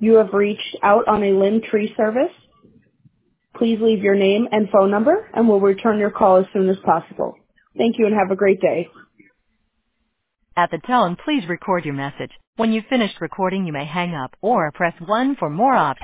You have reached out on a limb tree service. Please leave your name and phone number, and we'll return your call as soon as possible. Thank you and have a great day. At the tone, please record your message. When you've finished recording, you may hang up or press 1 for more options.